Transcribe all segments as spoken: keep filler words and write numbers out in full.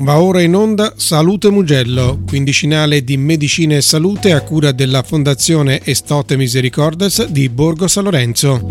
Va ora in onda Salute Mugello, quindicinale di medicina e salute a cura della Fondazione Estote Misericordes di Borgo San Lorenzo.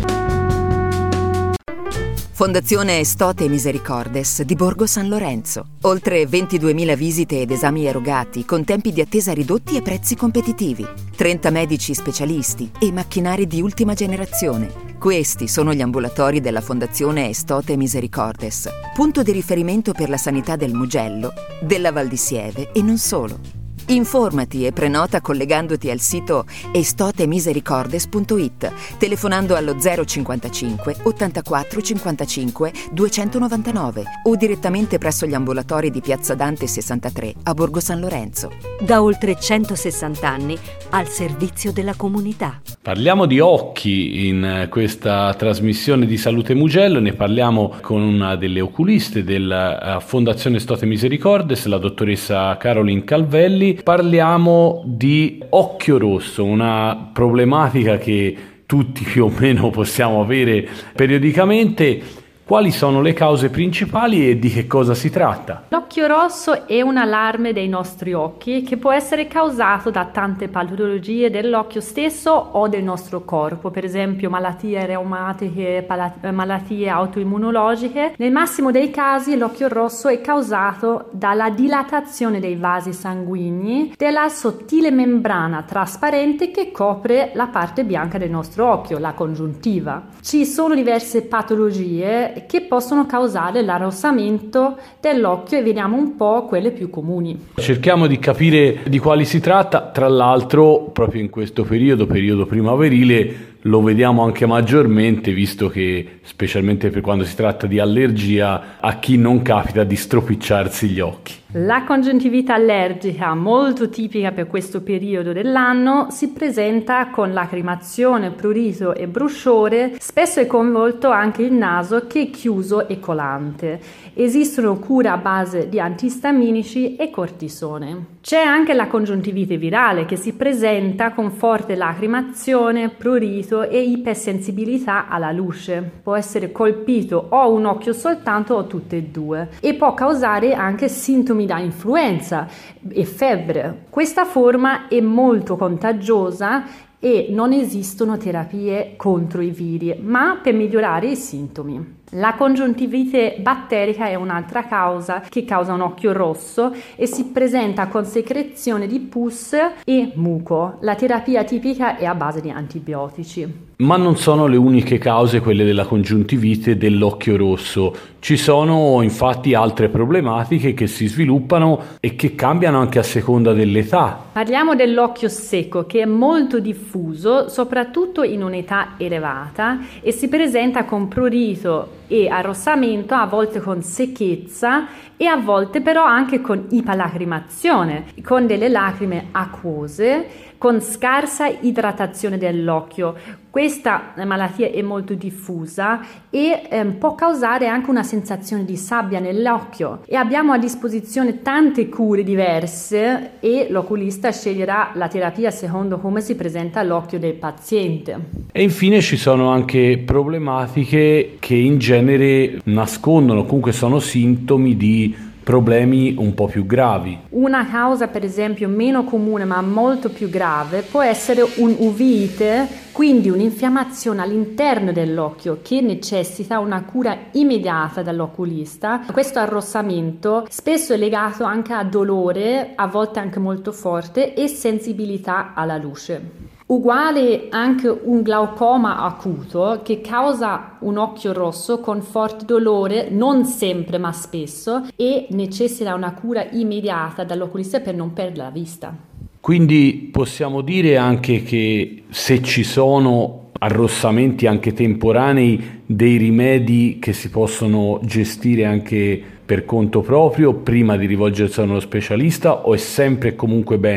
Fondazione Estote Misericordes di Borgo San Lorenzo. Oltre ventiduemila visite ed esami erogati con tempi di attesa ridotti e prezzi competitivi. trenta medici specialisti e macchinari di ultima generazione. Questi sono gli ambulatori della Fondazione Estote Misericordes, punto di riferimento per la sanità del Mugello, della Val di Sieve e non solo. Informati e prenota collegandoti al sito estotemisericordes punto it, telefonando allo zero cinquantacinque ottantaquattro cinquantacinque duecentonovantanove o direttamente presso gli ambulatori di Piazza Dante sessantatré a Borgo San Lorenzo. Da oltre centosessanta anni al servizio della comunità. Parliamo di occhi in questa trasmissione di Salute Mugello, ne parliamo con una delle oculiste della Fondazione Estote Misericordes, la dottoressa Caroline Calvelli. Parliamo di occhio rosso, una problematica che tutti più o meno possiamo avere periodicamente. Quali sono le cause principali e di che cosa si tratta? L'occhio rosso è un allarme dei nostri occhi che può essere causato da tante patologie dell'occhio stesso o del nostro corpo, per esempio malattie reumatiche, malattie autoimmunologiche. Nel massimo dei casi l'occhio rosso è causato dalla dilatazione dei vasi sanguigni della sottile membrana trasparente che copre la parte bianca del nostro occhio, la congiuntiva. Ci sono diverse patologie che possono causare l'arrossamento dell'occhio e vediamo un po' quelle più comuni. Cerchiamo di capire di quali si tratta. Tra l'altro, proprio in questo periodo, periodo primaverile, lo vediamo anche maggiormente, visto che specialmente per quando si tratta di allergia, a chi non capita di stropicciarsi gli occhi. La congiuntivite allergica, molto tipica per questo periodo dell'anno, si presenta con lacrimazione, prurito e brusciore. Spesso è coinvolto anche il naso che è chiuso e colante. Esistono cure a base di antistaminici e cortisone. C'è anche la congiuntivite virale che si presenta con forte lacrimazione, prurito e ipersensibilità alla luce. Può essere colpito o un occhio soltanto o tutte e due e può causare anche sintomi da influenza e febbre. Questa forma è molto contagiosa e non esistono terapie contro i viri, ma per migliorare i sintomi. La congiuntivite batterica è un'altra causa che causa un occhio rosso e si presenta con secrezione di pus e muco. La terapia tipica è a base di antibiotici. Ma non sono le uniche cause quelle della congiuntivite dell'occhio rosso. Ci sono infatti altre problematiche che si sviluppano e che cambiano anche a seconda dell'età. Parliamo dell'occhio secco, che è molto diffuso, soprattutto in un'età elevata, e si presenta con prurito e arrossamento, a volte con secchezza e a volte però anche con ipalacrimazione, con delle lacrime acquose, con scarsa idratazione dell'occhio. Questa malattia è molto diffusa e eh, può causare anche una sensazione di sabbia nell'occhio, e abbiamo a disposizione tante cure diverse e l'oculista sceglierà la terapia secondo come si presenta l'occhio del paziente. E infine ci sono anche problematiche che in genere nascondono, comunque sono sintomi di problemi un po' più gravi. Una causa, per esempio, meno comune ma molto più grave può essere un'uvite, quindi un'infiammazione all'interno dell'occhio che necessita una cura immediata dall'oculista. Questo arrossamento spesso è legato anche a dolore, a volte anche molto forte, e sensibilità alla luce. Uguale anche un glaucoma acuto che causa un occhio rosso con forte dolore, non sempre ma spesso, e necessita una cura immediata dall'oculista per non perdere la vista. Quindi possiamo dire anche che se ci sono arrossamenti anche temporanei, dei rimedi che si possono gestire anche per conto proprio prima di rivolgersi a uno specialista, o è sempre e comunque bene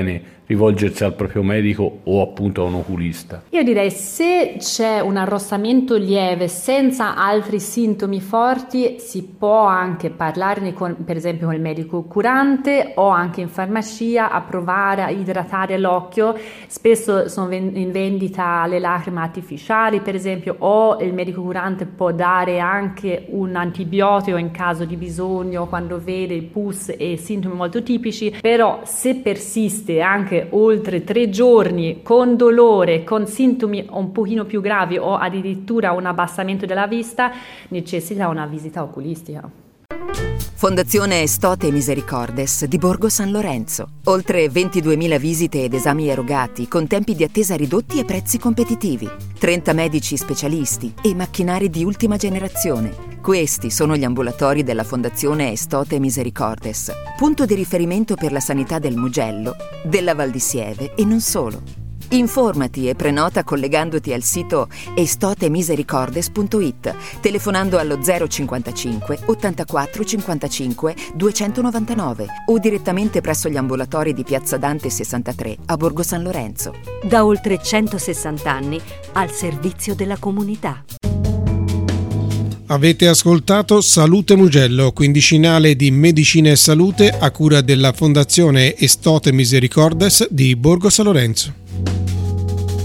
rivolgersi al proprio medico o appunto a un oculista? Io direi, se c'è un arrossamento lieve senza altri sintomi forti, si può anche parlarne con, per esempio con il medico curante o anche in farmacia, a provare a idratare l'occhio. Spesso sono in vendita le lacrime artificiali, per esempio, o il medico curante può dare anche un antibiotico in caso di bisogno, quando vede il pus e sintomi molto tipici. Però se persiste anche oltre tre giorni con dolore, con sintomi un pochino più gravi o addirittura un abbassamento della vista, necessita una visita oculistica. Fondazione Estote Misericordes di Borgo San Lorenzo. Oltre ventiduemila visite ed esami erogati con tempi di attesa ridotti e prezzi competitivi. trenta medici specialisti e macchinari di ultima generazione. Questi sono gli ambulatori della Fondazione Estote Misericordes, punto di riferimento per la sanità del Mugello, della Val di Sieve e non solo. Informati e prenota collegandoti al sito estotemisericordes punto it, telefonando allo zero cinquantacinque ottantaquattro cinquantacinque duecentonovantanove o direttamente presso gli ambulatori di Piazza Dante sessantatré a Borgo San Lorenzo. Da oltre centosessanta anni al servizio della comunità. Avete ascoltato Salute Mugello, quindicinale di medicina e salute a cura della Fondazione Estote Misericordes di Borgo San Lorenzo.